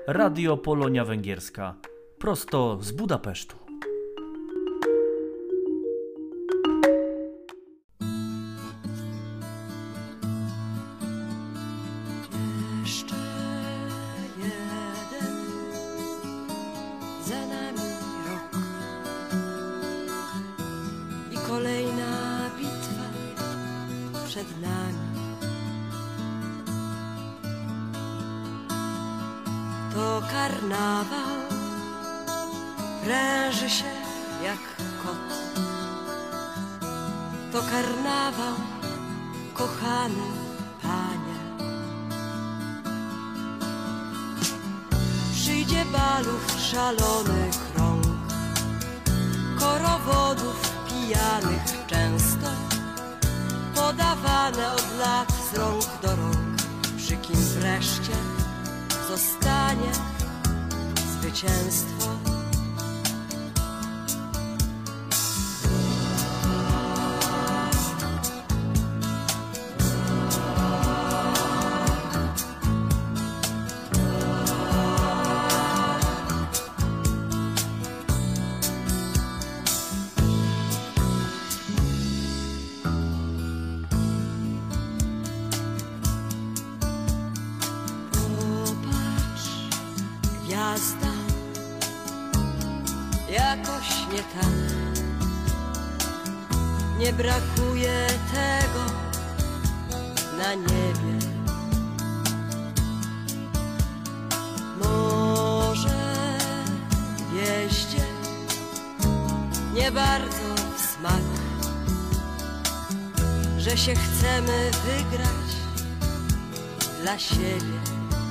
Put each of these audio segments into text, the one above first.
Radio Polonia Węgierska, prosto z Budapesztu. Jeszcze jeden, za nami rok i kolejna bitwa przed nami. To karnawał, pręży się jak kot. To karnawał, kochany panie. Przyjdzie balów szalony krąg, korowodów pijanych często, podawane od lat z rąk do rąk, przy kim wreszcie zostanie zwycięstwo. Jazda jakoś nie tak, nie brakuje tego na niebie. Może wieście nie bardzo w smak, że się chcemy wygrać dla siebie.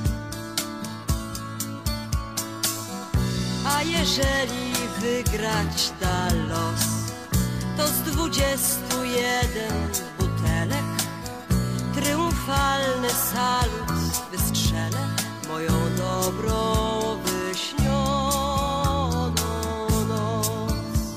A jeżeli wygrać da los, to z 21 butelek triumfalny salut wystrzelę moją dobrą wyśnioną noc.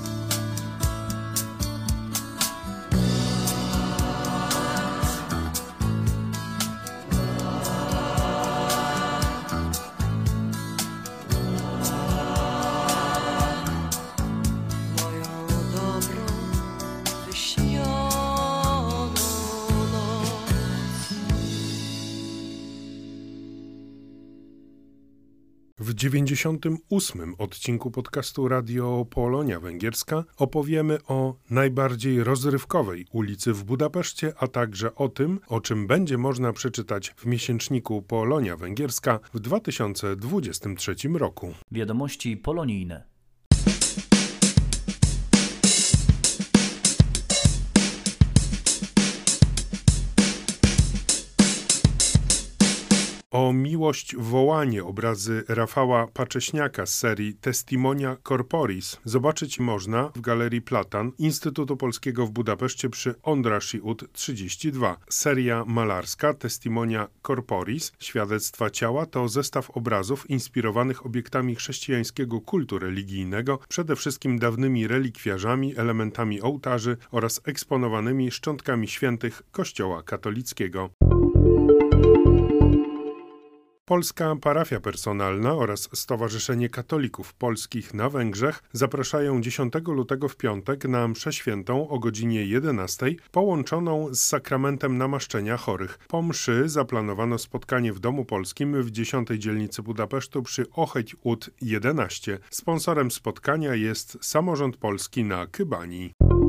W 98. odcinku podcastu Radio Polonia Węgierska opowiemy o najbardziej rozrywkowej ulicy w Budapeszcie, a także o tym, o czym będzie można przeczytać w miesięczniku Polonia Węgierska w 2023 roku. Wiadomości polonijne. O miłość wołanie obrazy Rafała Pacześniaka z serii Testimonia Corporis zobaczyć można w Galerii Platan Instytutu Polskiego w Budapeszcie przy Ondrasy Ut 32. Seria malarska Testimonia Corporis, świadectwa ciała, to zestaw obrazów inspirowanych obiektami chrześcijańskiego kultu religijnego, przede wszystkim dawnymi relikwiarzami, elementami ołtarzy oraz eksponowanymi szczątkami świętych Kościoła katolickiego. Polska Parafia Personalna oraz Stowarzyszenie Katolików Polskich na Węgrzech zapraszają 10 lutego w piątek na mszę świętą o godzinie 11 połączoną z sakramentem namaszczenia chorych. Po mszy zaplanowano spotkanie w Domu Polskim w 10 dzielnicy Budapesztu przy Ocheć Ut 11. Sponsorem spotkania jest Samorząd Polski na Kybani.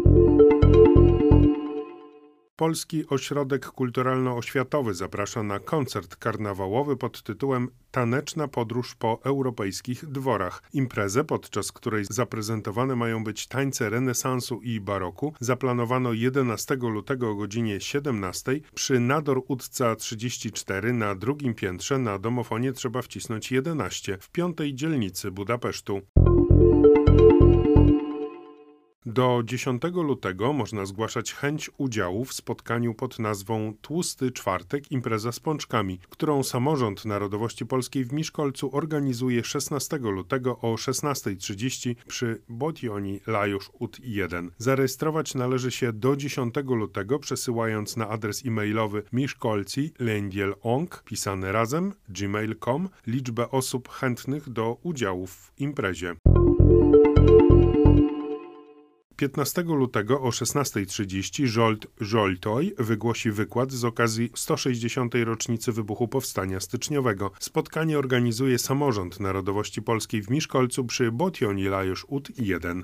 Polski Ośrodek Kulturalno-Oświatowy zaprasza na koncert karnawałowy pod tytułem Taneczna podróż po europejskich dworach. Imprezę, podczas której zaprezentowane mają być tańce renesansu i baroku, zaplanowano 11 lutego o godzinie 17 przy Nador Utca 34 na drugim piętrze. Na domofonie trzeba wcisnąć 11 w 5. dzielnicy Budapesztu. Do 10 lutego można zgłaszać chęć udziału w spotkaniu pod nazwą Tłusty Czwartek – Impreza z pączkami, którą Samorząd Narodowości Polskiej w Miszkolcu organizuje 16 lutego o 16:30 przy Botioni Lajusz Ut 1. Zarejestrować należy się do 10 lutego, przesyłając na adres e-mailowy miszkolci@lendiel.ong, pisane razem, gmail.com, liczbę osób chętnych do udziału w imprezie. 15 lutego o 16:30 Zsolt Zsoltoj wygłosi wykład z okazji 160. rocznicy wybuchu Powstania Styczniowego. Spotkanie organizuje Samorząd Narodowości Polskiej w Miszkolcu przy Botioni Lajusz Ut 1.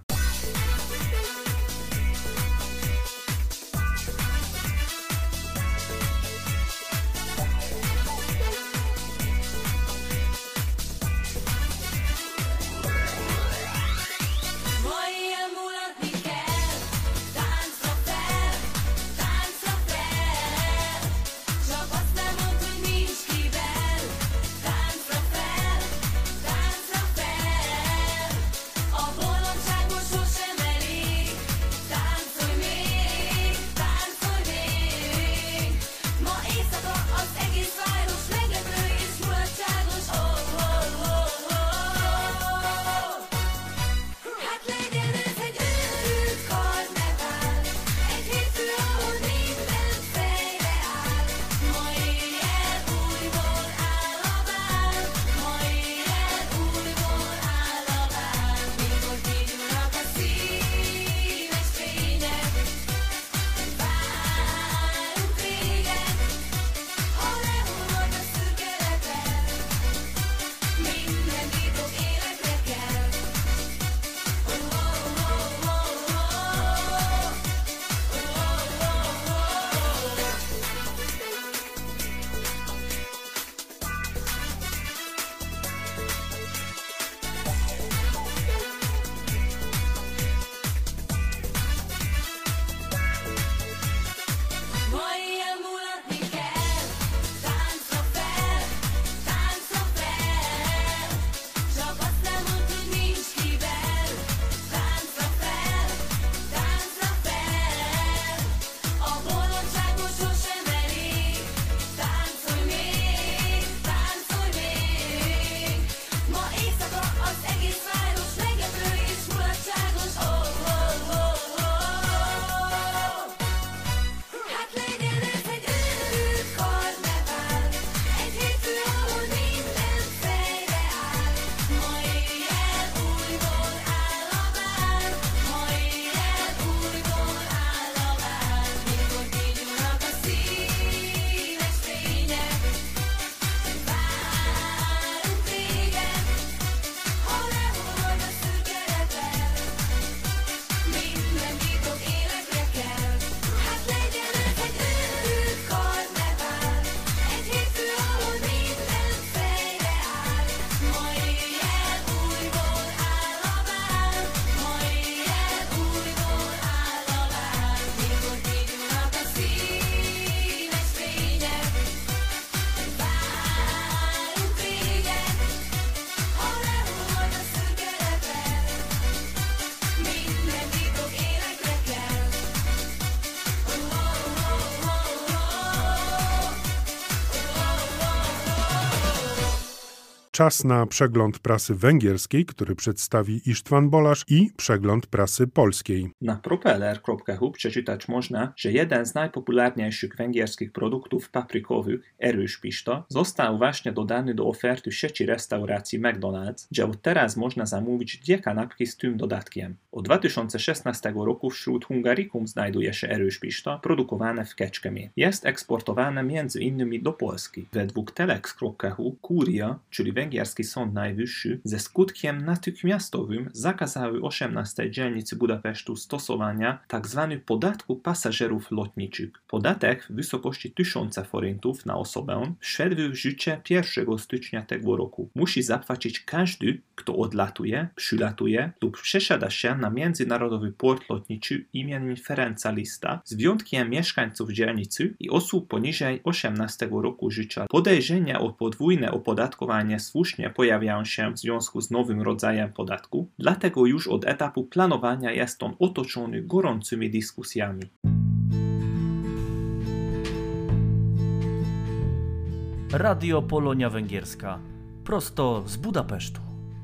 Czas na przegląd prasy węgierskiej, który przedstawi István Balázs, i przegląd prasy polskiej. Na propeller.hu przeczytać można, że jeden z najpopularniejszych węgierskich produktów paprykowych, Erős Pista, został właśnie dodany do oferty sieci restauracji McDonald's, gdzie od teraz można zamówić 2 kanapki z tym dodatkiem. Od 2016 roku wśród Hungarikum znajduje się Erős Pista, produkowane w Kecskemét. Jest eksportowane m.in. do Polski. Według telex.hu Kuria, czyli węgierski sąd najwyższy, ze skutkiem natychmiastowym zakazały 18 dzielnicy Budapesztu stosowania tzw. podatku pasażerów lotniczych. Podatek w wysokości 1000 forintów na osobę wszedł w życie 1 stycznia tego roku. Musi zapłacić każdy, kto odlatuje, przylatuje lub przesiada się na międzynarodowy port lotniczy imieniem Ferenca Lista, z wyjątkiem mieszkańców dzielnicy i osób poniżej 18 roku życia. Podejrzenia o podwójne opodatkowanie słusznie pojawiają się w związku z nowym rodzajem podatku, dlatego już od etapu planowania jest on otoczony gorącymi dyskusjami. Radio Polonia Węgierska. Prosto z Budapesztu.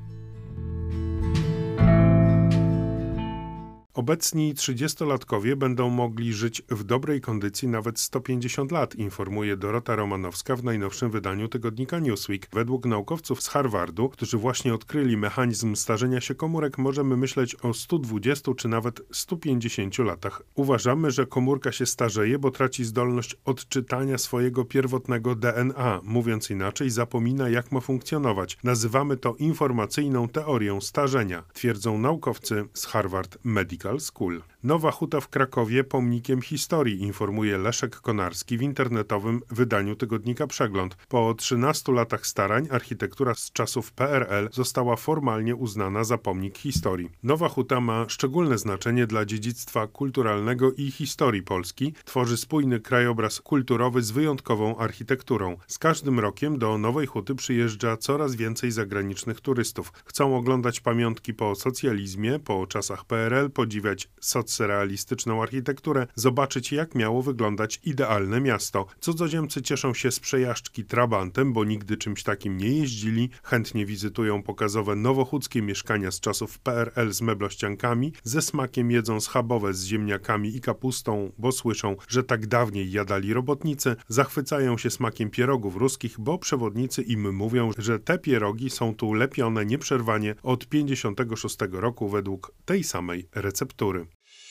Obecni 30-latkowie będą mogli żyć w dobrej kondycji nawet 150 lat, informuje Dorota Romanowska w najnowszym wydaniu tygodnika Newsweek. Według naukowców z Harvardu, którzy właśnie odkryli mechanizm starzenia się komórek, możemy myśleć o 120 czy nawet 150 latach. Uważamy, że komórka się starzeje, bo traci zdolność odczytania swojego pierwotnego DNA. Mówiąc inaczej, zapomina, jak ma funkcjonować. Nazywamy to informacyjną teorią starzenia, twierdzą naukowcy z Harvard Medical School. Nowa huta w Krakowie pomnikiem historii, informuje Leszek Konarski w internetowym wydaniu tygodnika Przegląd. Po 13 latach starań architektura z czasów PRL została formalnie uznana za pomnik historii. Nowa huta ma szczególne znaczenie dla dziedzictwa kulturalnego i historii Polski. Tworzy spójny krajobraz kulturowy z wyjątkową architekturą. Z każdym rokiem do Nowej Huty przyjeżdża coraz więcej zagranicznych turystów. Chcą oglądać pamiątki po socjalizmie, po czasach PRL, podziwiać socrealistyczną architekturę, zobaczyć, jak miało wyglądać idealne miasto. Cudzoziemcy cieszą się z przejażdżki trabantem, bo nigdy czymś takim nie jeździli. Chętnie wizytują pokazowe nowochódzkie mieszkania z czasów PRL z meblościankami. Ze smakiem jedzą schabowe z ziemniakami i kapustą, bo słyszą, że tak dawniej jadali robotnicy. Zachwycają się smakiem pierogów ruskich, bo przewodnicy im mówią, że te pierogi są tu lepione nieprzerwanie od 56 roku według tej samej receptury.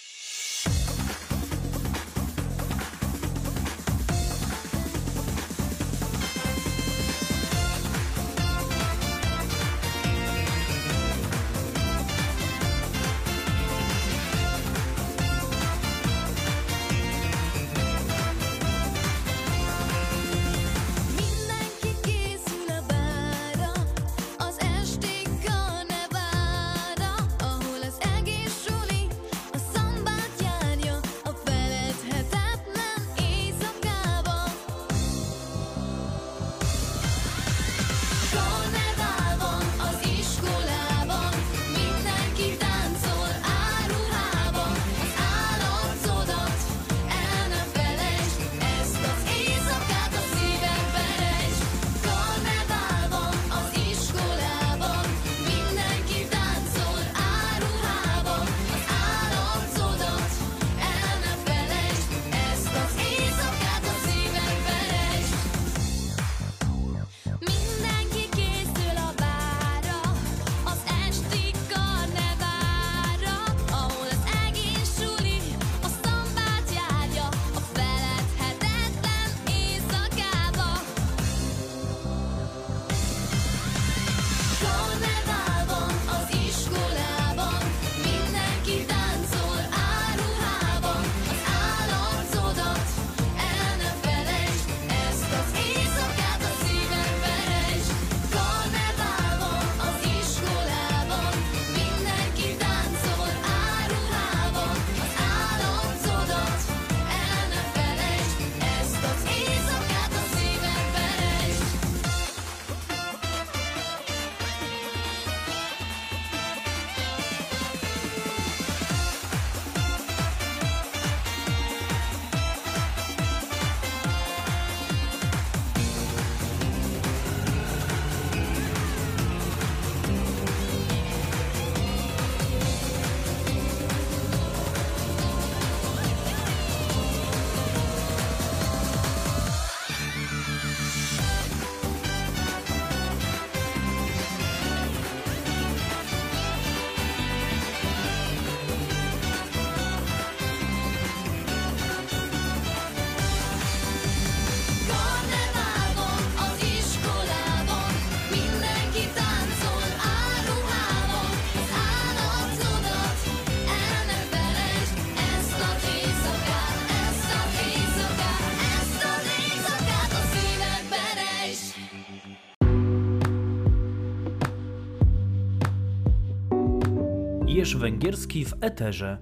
Jeż węgierski w eterze.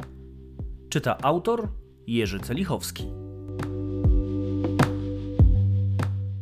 Czyta autor Jerzy Celichowski.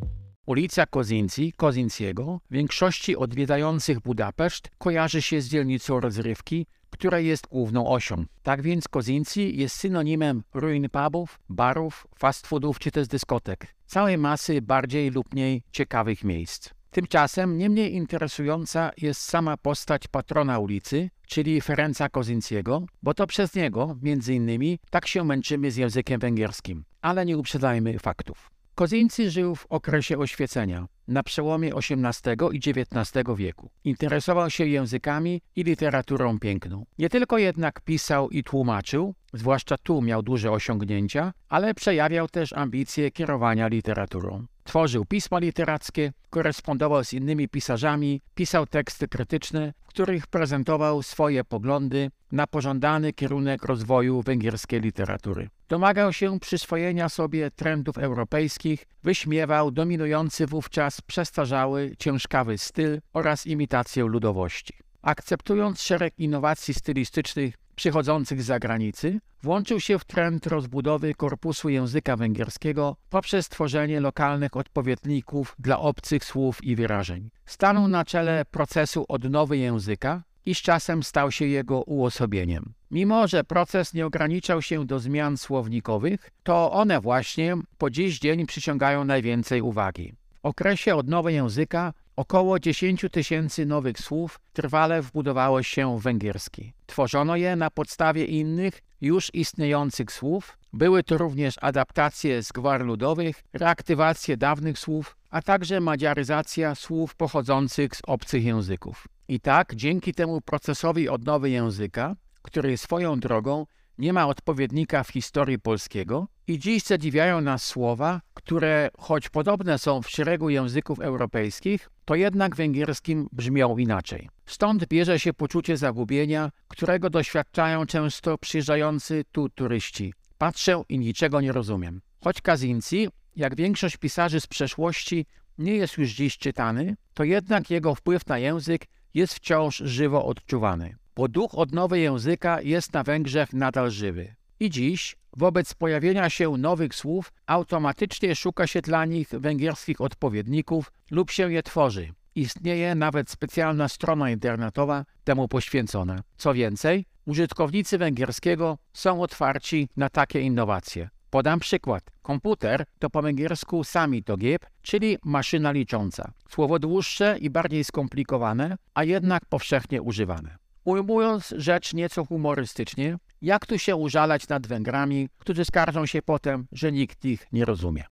Ulica Kozinciego większości odwiedzających Budapeszt kojarzy się z dzielnicą rozrywki, która jest główną osią. Tak więc Kozinci jest synonimem ruin pubów, barów, fast foodów czy też dyskotek. Całej masy bardziej lub mniej ciekawych miejsc. Tymczasem nie mniej interesująca jest sama postać patrona ulicy, czyli Ferenca Kozinciego, bo to przez niego, między innymi, tak się męczymy z językiem węgierskim. Ale nie uprzedzajmy faktów. Kozinci żył w okresie oświecenia, na przełomie XVIII i XIX wieku. Interesował się językami i literaturą piękną. Nie tylko jednak pisał i tłumaczył, zwłaszcza tu miał duże osiągnięcia, ale przejawiał też ambicje kierowania literaturą. Tworzył pisma literackie, korespondował z innymi pisarzami, pisał teksty krytyczne, w których prezentował swoje poglądy na pożądany kierunek rozwoju węgierskiej literatury. Domagał się przyswojenia sobie trendów europejskich, wyśmiewał dominujący wówczas przestarzały, ciężkawy styl oraz imitację ludowości. Akceptując szereg innowacji stylistycznych przychodzących z zagranicy, włączył się w trend rozbudowy korpusu języka węgierskiego poprzez tworzenie lokalnych odpowiedników dla obcych słów i wyrażeń. Stanął na czele procesu odnowy języka i z czasem stał się jego uosobieniem. Mimo że proces nie ograniczał się do zmian słownikowych, to one właśnie po dziś dzień przyciągają najwięcej uwagi. W okresie odnowy języka około 10 000 nowych słów trwale wbudowało się w węgierski. Tworzono je na podstawie innych, już istniejących słów. Były to również adaptacje z gwar ludowych, reaktywacje dawnych słów, a także madziaryzacja słów pochodzących z obcych języków. I tak, dzięki temu procesowi odnowy języka, który swoją drogą nie ma odpowiednika w historii polskiego, i dziś zadziwiają nas słowa, które choć podobne są w szeregu języków europejskich, to jednak w węgierskim brzmią inaczej. Stąd bierze się poczucie zagubienia, którego doświadczają często przyjeżdżający tu turyści. Patrzę i niczego nie rozumiem. Choć Kozinci, jak większość pisarzy z przeszłości, nie jest już dziś czytany, to jednak jego wpływ na język jest wciąż żywo odczuwany. Bo duch odnowy języka jest na Węgrzech nadal żywy. I dziś, wobec pojawienia się nowych słów, automatycznie szuka się dla nich węgierskich odpowiedników lub się je tworzy. Istnieje nawet specjalna strona internetowa temu poświęcona. Co więcej, użytkownicy węgierskiego są otwarci na takie innowacje. Podam przykład. Komputer to po węgiersku számítógép, czyli maszyna licząca. Słowo dłuższe i bardziej skomplikowane, a jednak powszechnie używane. Ujmując rzecz nieco humorystycznie, jak tu się użalać nad Węgrami, którzy skarżą się potem, że nikt ich nie rozumie.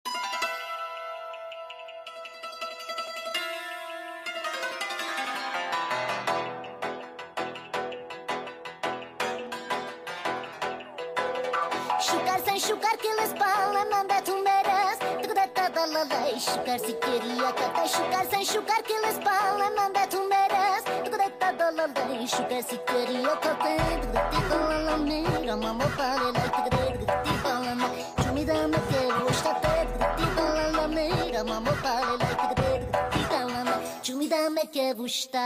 Şukar kilis bağla manda tu meras tıkda dalalay şukar sikeriya kata şukar kilis bağla manda tu meras tıkda dalalay şukar sikeriya kata tıkda dalalay ramamo pale lay tıkda dalalay çumida meke boşta tıkda dalalay ramamo pale lay tıkda dalalay çumida meke boşta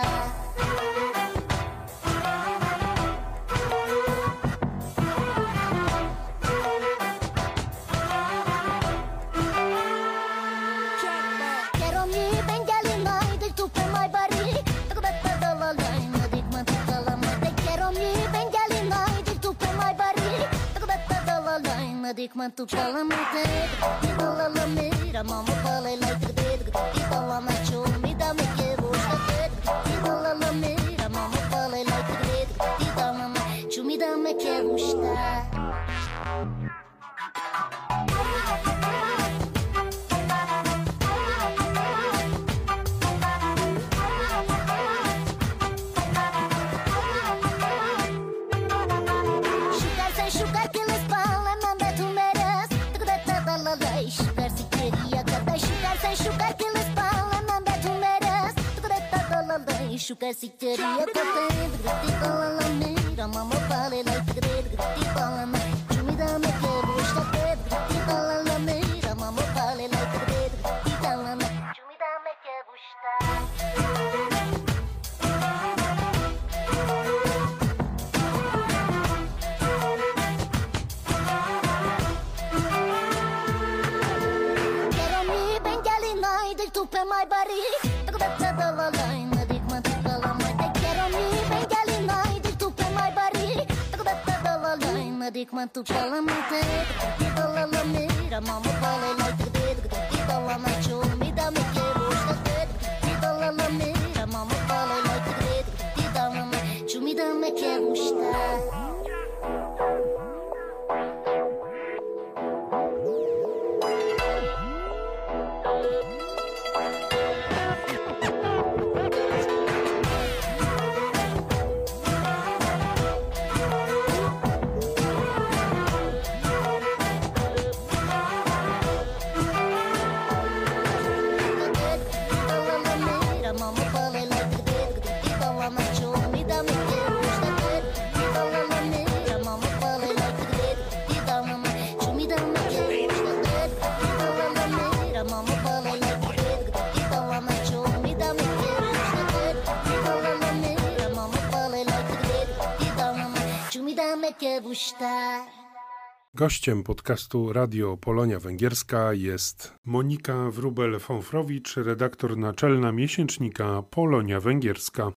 Mantu kalamate, dala la mira, mama pale la tigre, dala ma chumi da me que bosta tigre, dala la mira, mama pale la tigre, dala ma chumi da me que bosta. Şukar sikeriya kata tıkda dalalay mama pale la tigre dala ma çumida me que bosta tıkda dalalay mama pale la tigre dala ma çumida me que bosta. tupe mai bari Tugdata dalalai Nadik matukalamai Te quiero mi bengalinai Dik tupe mai bari Tugdata dalalai Nadik matukalamai Te dalalai Ramama balai Tugdati dalalai Chumi dame quero Tugdati dalalai Ramama balai Tugdati dalalai Chumi dame quero Gościem podcastu Radio Polonia Węgierska jest Monika Wróbel-Fąfrowicz, redaktor naczelna miesięcznika Polonia Węgierska.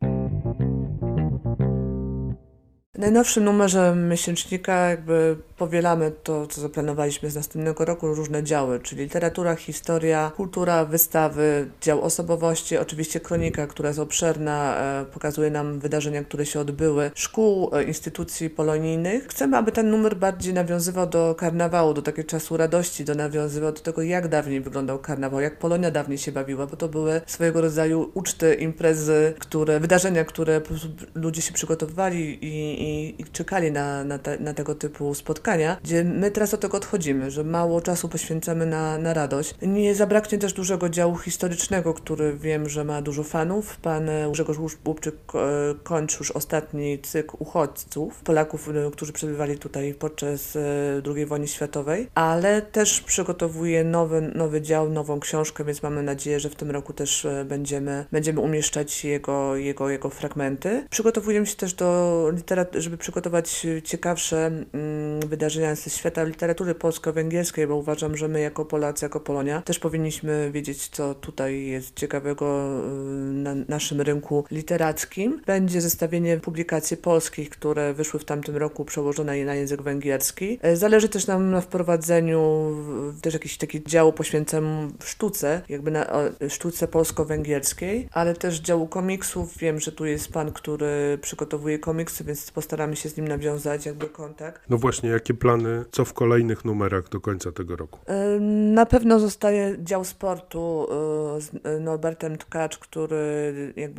W najnowszym numerze miesięcznika powielamy to, co zaplanowaliśmy z następnego roku, różne działy, czyli literatura, historia, kultura, wystawy, dział osobowości, oczywiście kronika, która jest obszerna, pokazuje nam wydarzenia, które się odbyły, szkół, instytucji polonijnych. Chcemy, aby ten numer bardziej nawiązywał do karnawału, do takiego czasu radości, nawiązywał do tego, jak dawniej wyglądał karnawał, jak Polonia dawniej się bawiła, bo to były swojego rodzaju uczty, imprezy, wydarzenia, które po prostu ludzie się przygotowywali i czekali na tego typu spotkania, gdzie my teraz od tego odchodzimy, że mało czasu poświęcamy na radość. Nie zabraknie też dużego działu historycznego, który wiem, że ma dużo fanów. Pan Grzegorz Łupczyk kończy już ostatni cykl uchodźców, Polaków, którzy przebywali tutaj podczas II wojny światowej, ale też przygotowuje nowy dział, nową książkę, więc mamy nadzieję, że w tym roku też będziemy umieszczać jego fragmenty. Przygotowujemy się też żeby przygotować ciekawsze wydarzenia ze świata literatury polsko-węgierskiej, bo uważam, że my jako Polacy, jako Polonia też powinniśmy wiedzieć, co tutaj jest ciekawego na naszym rynku literackim. Będzie zestawienie publikacji polskich, które wyszły w tamtym roku, przełożone na język węgierski. Zależy też nam na wprowadzeniu też jakiś taki dział poświęcony sztuce, sztuce polsko-węgierskiej, ale też działu komiksów. Wiem, że tu jest pan, który przygotowuje komiksy, więc postaramy się z nim nawiązać kontakt. No właśnie, jakie plany, co w kolejnych numerach do końca tego roku? Na pewno zostaje dział sportu z Norbertem Tkacz, który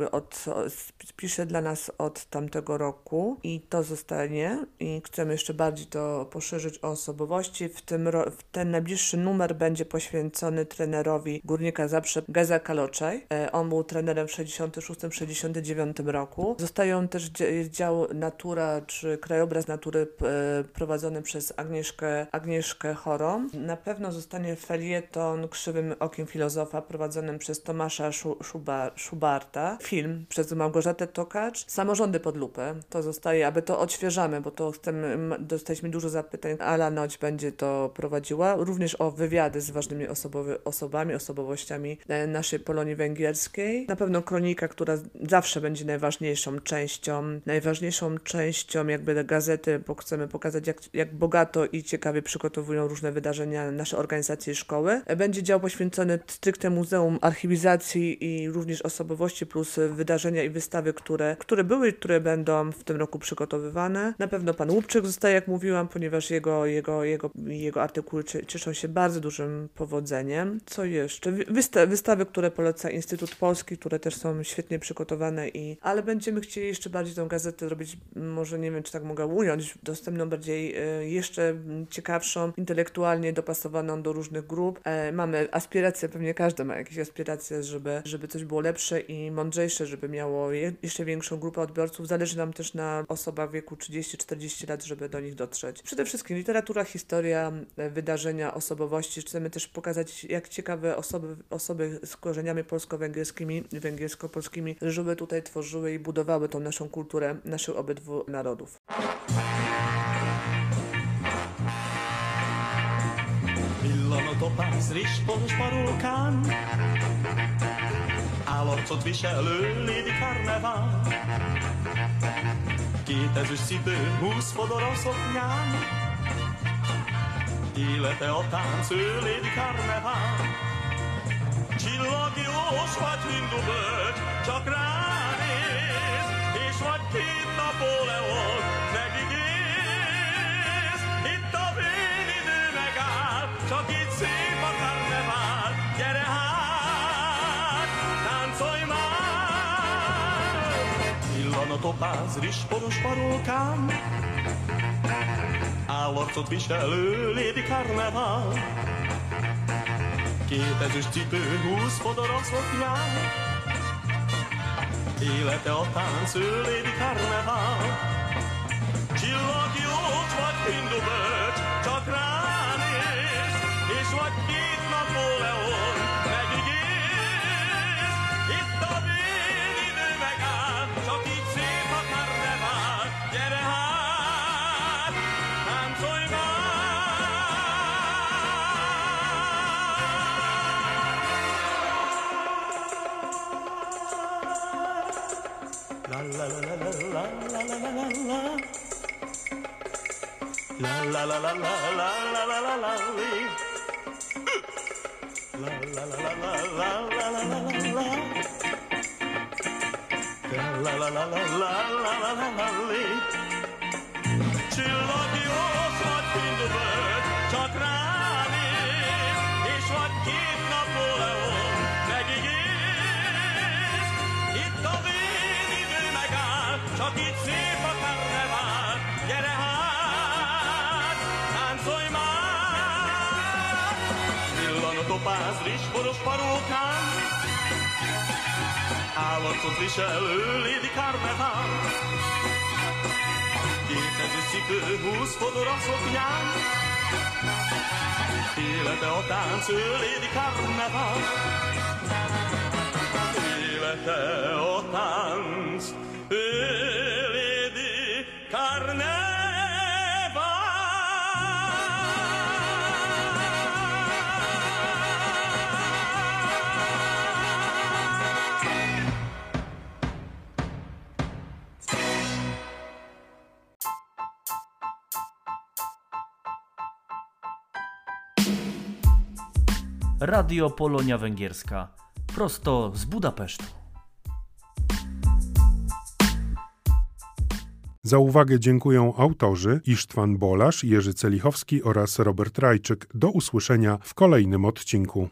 pisze dla nas od tamtego roku i to zostanie i chcemy jeszcze bardziej to poszerzyć o osobowości. Ten najbliższy numer będzie poświęcony trenerowi Górnika Zabrze Geza Kaloczaj. On był trenerem w 66-69 roku. Zostają też dział Natura czy krajobraz natury prowadzony przez Agnieszkę Chorą. Na pewno zostanie felieton Krzywym okiem filozofa prowadzonym przez Tomasza Szubarta. Film przez Małgorzatę Tokacz. Samorządy pod lupę. To zostaje, aby to odświeżamy, bo to dostaliśmy dużo zapytań. Ala Noć będzie to prowadziła. Również o wywiady z ważnymi osobowościami naszej Polonii Węgierskiej. Na pewno kronika, która zawsze będzie najważniejszą częścią gazety, bo chcemy pokazać, jak bogato i ciekawie przygotowują różne wydarzenia nasze organizacje i szkoły. Będzie dział poświęcony stricte Muzeum Archiwizacji i również osobowości, plus wydarzenia i wystawy, które były i które będą w tym roku przygotowywane. Na pewno pan Łupczyk zostaje, jak mówiłam, ponieważ jego artykuły cieszą się bardzo dużym powodzeniem. Co jeszcze? Wystawy, które poleca Instytut Polski, które też są świetnie przygotowane, ale będziemy chcieli jeszcze bardziej tą gazetę zrobić, może nie wiem, czy tak mogę ująć, dostępną bardziej jeszcze ciekawszą, intelektualnie dopasowaną do różnych grup. Mamy aspiracje, pewnie każdy ma jakieś aspiracje, żeby coś było lepsze i mądrzejsze, żeby miało jeszcze większą grupę odbiorców. Zależy nam też na osobach w wieku 30-40 lat, żeby do nich dotrzeć. Przede wszystkim literatura, historia, wydarzenia, osobowości. Chcemy też pokazać, jak ciekawe osoby z korzeniami polsko-węgierskimi, węgiersko-polskimi, żeby tutaj tworzyły i budowały tą naszą kulturę naszych obydwu narodów. Villanok a pász, rispos parulkán, Arcot viselő Lady Carnevál. Két ezüst cipő, 20 fodor a szoknyán. Élete a tánc, ő Lady Carnevál. Csillagjós vagy hindu bölcs, csak ránéz, és vagy két Napóleon megigéz. Itt a vénidő megáll, csak itt szép a karnevál. Gyere hát, táncolj már! Illan a topáz, rizsporos parókám, állarcot viselő Lady Carnevál. Két ezüst cipő, 20 fodor a szoknyán. Élete a tánc, ő Lady Carnevál. Csillagjós vagy hindu bölcs, csak ránéz, és vagy két Napóleon megigéz. Itt a vénidő megáll, csak így szép a karnevál. Gyere hát, táncolj már! La la la la la la la la la la. La la la la la la la la la la. La la la la la la la la la la. La la la la la la la la la. Csillagjós vagy hindu bölcs, csak ránéz, és vagy két Napóleon megigéz. Itt a vénidő megáll, csak itt szép a karnevál. Gyere hát, táncolj már! Villan a topáz, rizsporos parókán, állarcot viselő Lady Carnevál. Két ezüst cipő, 20 fodor a szoknyán. Élete a tánc, ő Lady Carnevál. Élete a tánc, ő Lady Carnevál. Radio Polonia Węgierska. Prosto z Budapesztu. Za uwagę dziękują autorzy Isztwan Bolasz, Jerzy Celichowski oraz Robert Rajczyk. Do usłyszenia w kolejnym odcinku.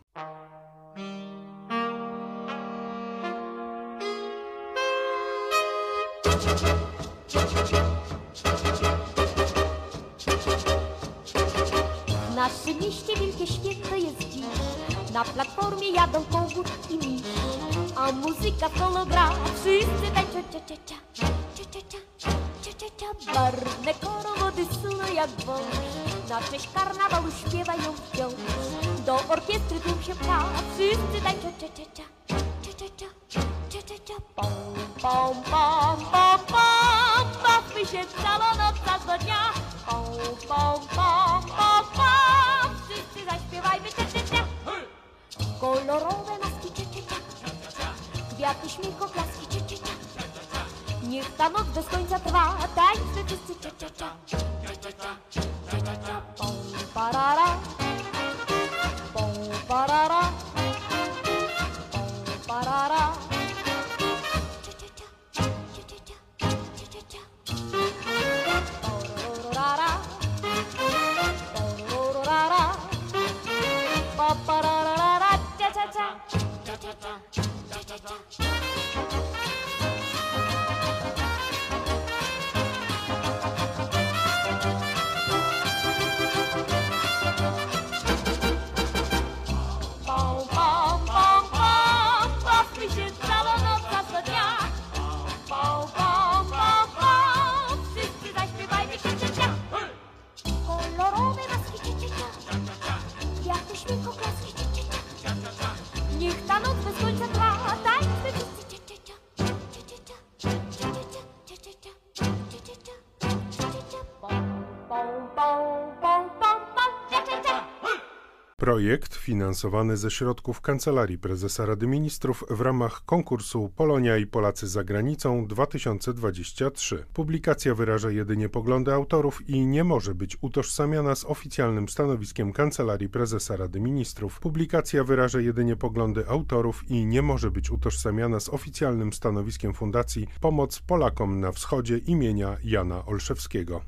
W naszym mieście wielkie święto jest dziś. Na platformie jadą kogut i miś, a muzyka w kolo gra. Wszyscy tańczą cia-cia-cia, cia-cia-cia, cia-cia-cia. Barwne korowody suną jak wąż, na cześć karnawalu śpiewają wciąż. Do orkiestry tłum się pcha, wszyscy tańczą cia-cia-cia, cia-cia-cia, cia-cia-cia. Pom, pom, pom, pom, pom, bawmy się całą noc aż do dnia. Pom, pom, pom, pom, pom, wszyscy zaśpiewajmy cia-cia-cia. Kolorowe maski, cia-cia-cia, kwiaty, śmiech, oklaski, cia-cia-cia. Niech ta noc bez końca trwa, tańczmy wszyscy cia-cia-cia, cia-cia-cia, cia-cia-cia. Pom, parara, pom, parara, pom, parara. Cia-cia-cia, cia-cia-cia, cia-cia-cia. Porororara, porororara, pa-pararara, cia-cia-cia, cia-cia-cia, cia-cia-cia. Projekt finansowany ze środków Kancelarii Prezesa Rady Ministrów w ramach konkursu Polonia i Polacy za granicą 2023. Publikacja wyraża jedynie poglądy autorów i nie może być utożsamiana z oficjalnym stanowiskiem Kancelarii Prezesa Rady Ministrów. Publikacja wyraża jedynie poglądy autorów i nie może być utożsamiana z oficjalnym stanowiskiem Fundacji Pomoc Polakom na Wschodzie imienia Jana Olszewskiego.